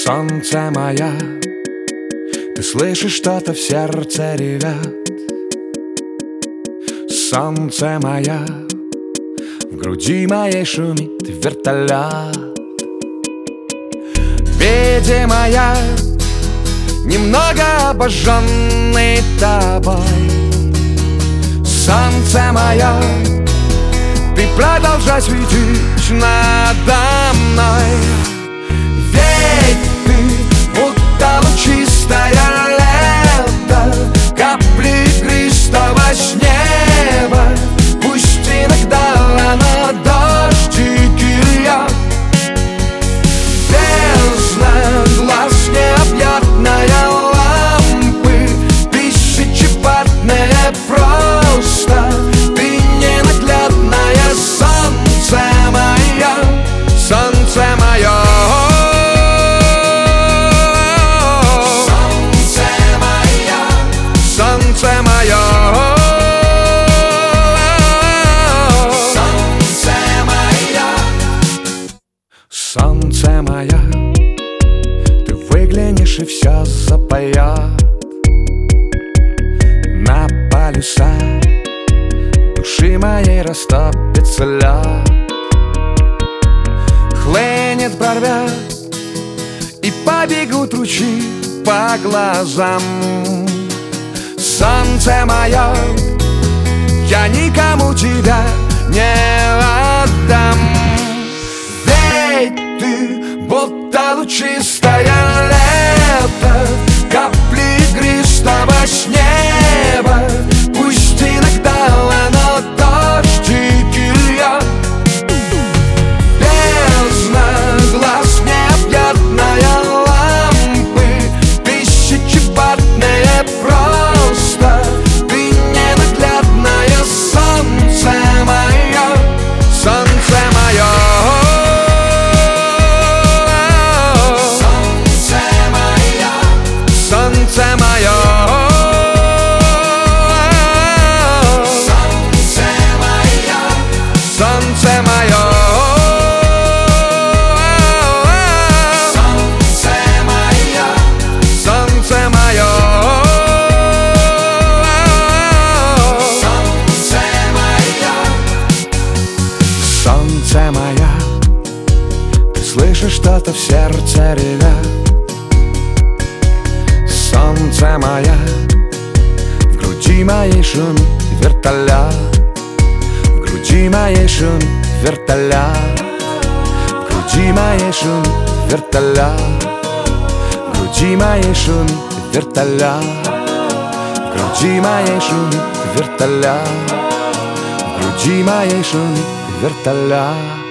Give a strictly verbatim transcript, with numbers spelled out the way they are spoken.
Солнце моя, ты слышишь, что-то в сердце ревет. Солнце моя, в груди моей шумит вертолет. Видимо, я немного обожженный тобой. Солнце мое, ты продолжай светить надо мной. Ведь ты будто лучистое лето, капли игристого с неба. Пусть иногда оно дождики льет. Бездна глаз необъятная лампы, тысячепатная просто. Ты ненаглядное солнце мое, солнце мое. Солнце мое, солнце мое, солнце моя, ты выглянешь и все запоет. На полюса души моей растопится лед. Хлынет, прорвет, и побегут ручьи по глазам. Солнце мое, я никому тебя не отдам. Ведь ты будто лучистое лето, капли игристого с неба. Пусть иногда оно дождики льет. Бездна глаз необъятная лампы, тысячепатная просто. Ты ненаглядное солнце мое, солнце мое. Солнце мое, солнце мое. Солнце мое, солнце мое, солнце мое, солнце мое, солнце моя, ты слышишь, что-то в сердце ревет. Солнце моя, в груди моей шумит вертолет. В груди моей шумит вертолет. В груди моей шумит вертолет. В груди моей шумит вертолет. В груди моей шумит вертолет. В груди моей шумит вертолет.